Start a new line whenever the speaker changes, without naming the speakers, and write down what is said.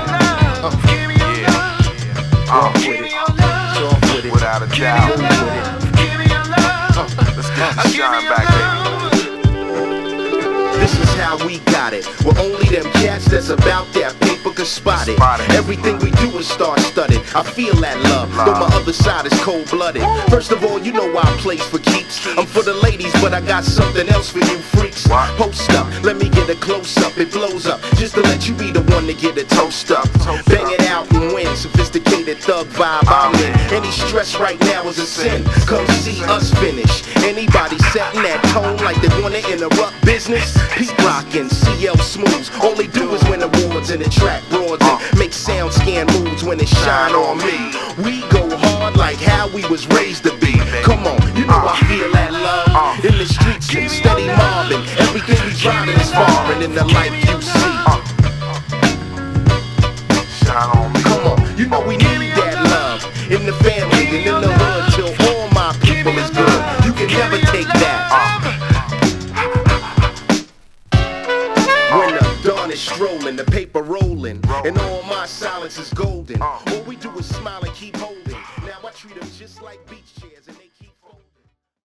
Without a doubt. Let's get the shine back, baby.
This is how we got it. We're only them cats that's about that paper can spot it. Everything we do is star-studded. I feel that love, though my other side is cold-blooded. First of all, you know why I plays for keeps. I'm for the ladies, but I got something else for you freaks. Post up, let me get a close-up. It blows up, just to let you be the one to get a toast up. Bang it out and win, sophisticated thug vibe I'm in. Any stress right now is a sin. Come see us finish. Anybody setting that tone like they wanna interrupt business? Pete rockin', CL Smooths. All they do is win awards and attract broads and make sound scan moves when it shine on me. We go hard like how we was raised to be. Come on, you know I feel that love. In the streets and steady mobbing. Everything we driving is foreign in the life you see.
Shine on me.
Come on, you know we need that love. In the family and in the hood till all my people is good. You can never take that. When the dawn is strolling, the paper rolling, and all my silence is golden. All we do is smile and keep